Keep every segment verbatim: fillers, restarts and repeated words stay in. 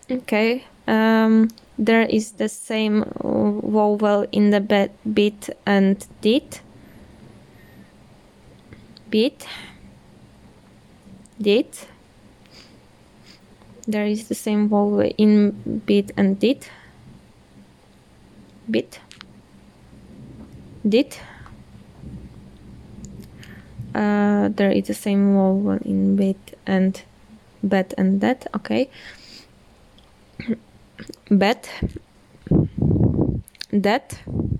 Okay. Um, there is the same uh, vowel in the be- bit and dit. Bit. Dit. There is the same vowel in bit and dit. Bit. Dit. Uh, there is the same vowel in bit and bet and that. Okay. Bet. That.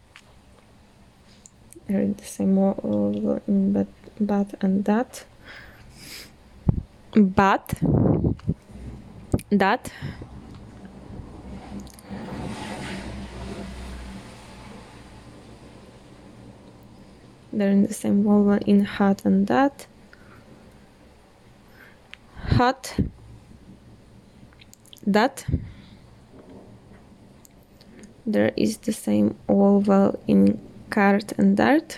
There is the same vowel in bet, but and that. But. That. There is the same vowel in hot and that. Hot. That. There is the same vowel in cart and dart.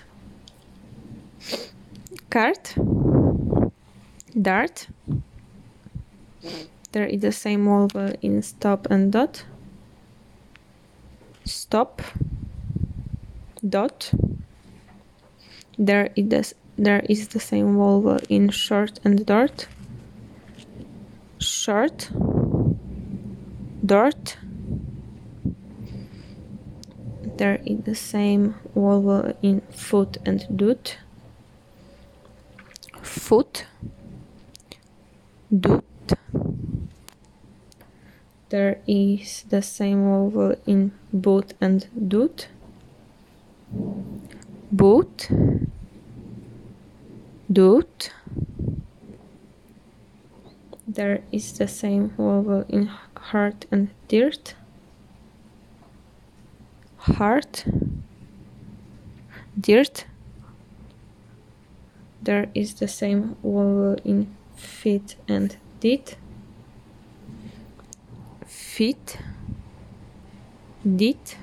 Cart. Dart. There is the same vowel in stop and dot. Stop. Dot. There is the, there is the same vowel in short and dart. Short. Dart. There is the same vowel in foot and doot. Foot. Doot. There is the same vowel in boot and doot. Boot. Doot. There is the same vowel in heart and dirt. Heart. Dirt. There is the same vowel in feet and dit. Feet. Dit.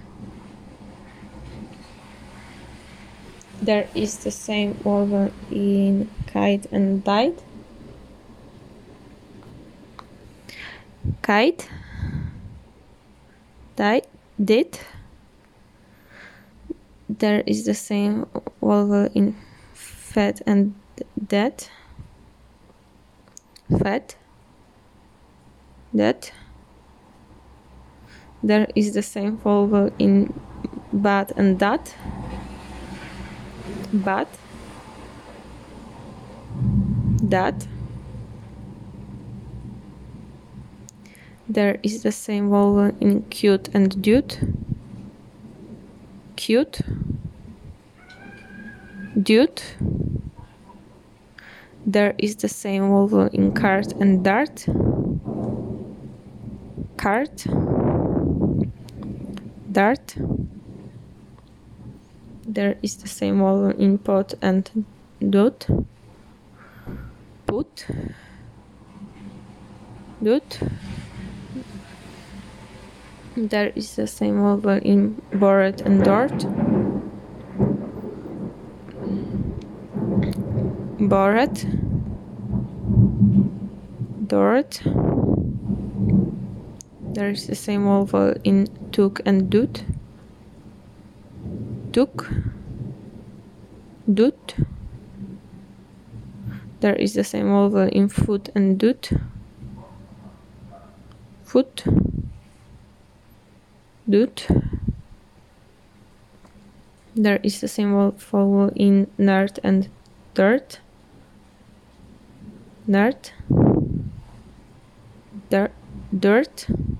There is the same vowel in kite and died. Kite. Died. Did. There is the same vowel in fat and dead. Fat. Dead. There is the same vowel in bad and that. Bad. That. There is the same vowel in cute and dude. Cute. Dude. There is the same vowel in cart and dart. Cart. Dart. There is the same vowel in pot and dot. Put. Dot. There is the same vowel in board and dart. Bored. Dort. There is the same vowel in took and doot. Took. Doot. There is the same vowel in foot and doot. Foot. Doot. There is the same vowel in nerd and dirt. Nerd. Dirt. Dirt.